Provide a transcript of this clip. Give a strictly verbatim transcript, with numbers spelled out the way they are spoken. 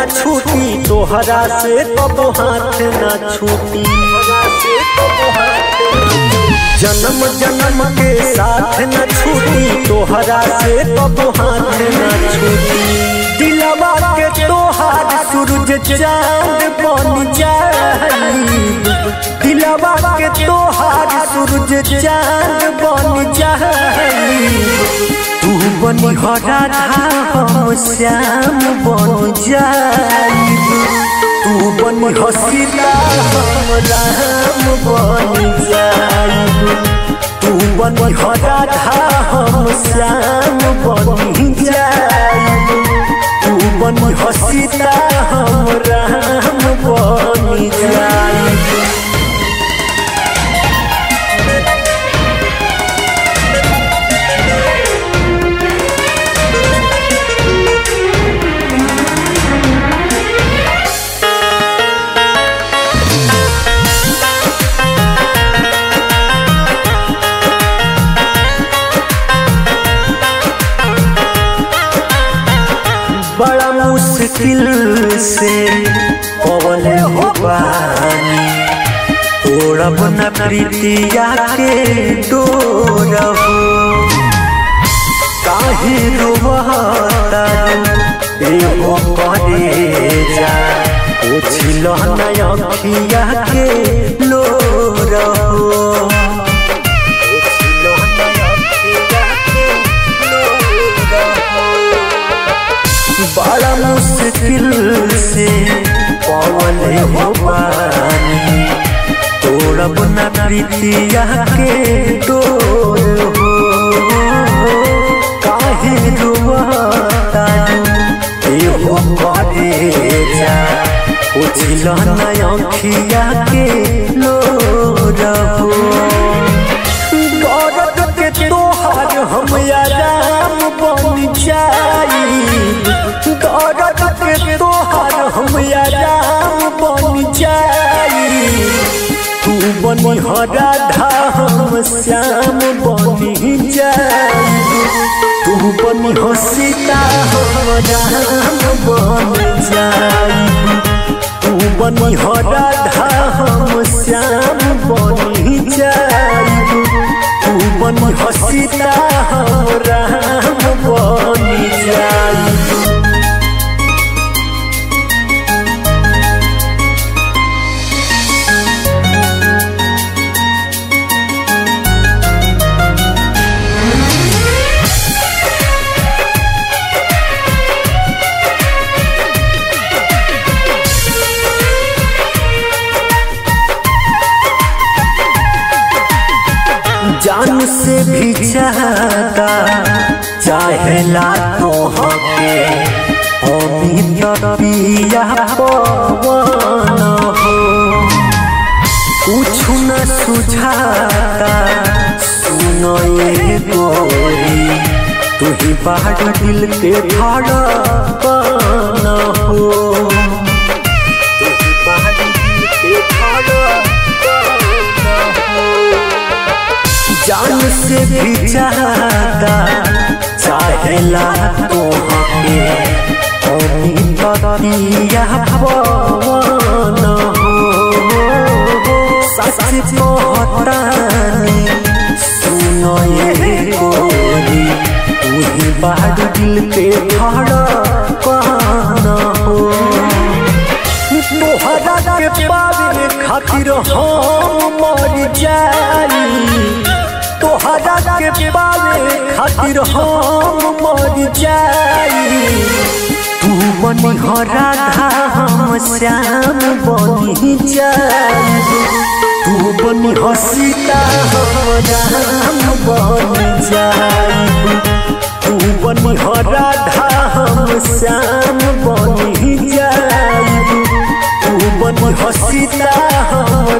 न छूटी तोहरा से कब हाथ न छूटी। जन्म जन्म के साथ न छूटी तोहरा से कब हाथ न छूटी। दिलवा के तोहार सूरज चांद बन जाई, दिलवा के तोहार सूरज चांद बन जाई। तू बनी हो राधा हम श्याम बन जाई, तू बनी हो सीता हम राम बन जाई। तू बनी हो राधा हम श्याम बन जाई, तू बनी हो सीता हम राम बन जाई। बड़ा मुश्किल से पवले हो पानी, तोड़ब न प्रीतिया के डोरहो। काहे रोवता एहो परेजा, ओछिल न अखिया के लोरहो। बड़ा मुश्किल से पवले हो पानी, तोड़ब न प्रीतिया के डोर हो। काहे रोवता एहो परेजा, ओछिल न अखिया के लोर हो। दर्द के तोहार हम आराम बन जाई, दर्द के तोहार हम आराम बन जाई। तू बनी हो राधा हम श्याम बन जाई, तू बनी हो सीता हम राम बन जाई। तू बनी हो राधा हम श्याम बन जाई, तू बनी हो सीता हम राम बन जाई। जान से भी ज्यादा चाहेला तो हके अमित पिया पवन हो। कुछ न सुझाता सुनो ये गोरी, तू ही बाहर दिल के धड़कन हो। तू ही बाहर दिल के धड़कन हो। जान से भी ज्यादा चाहेला तो हके अमित पिया पवन हो। सच कहतानी सुनो ये गोरी, तू ही बाहर दिल के धड़कन हो। तोहरा के पावे खातिर हम मर जाई, तोहरा के पावे खातिर हम मर जाई। तू बनी हो राधा हम श्याम बन जाई, तू बनी हो सीता हम राम बन जाई। तू बनी हो राधा हम श्याम बन जाई, तू बनी हो सीता हम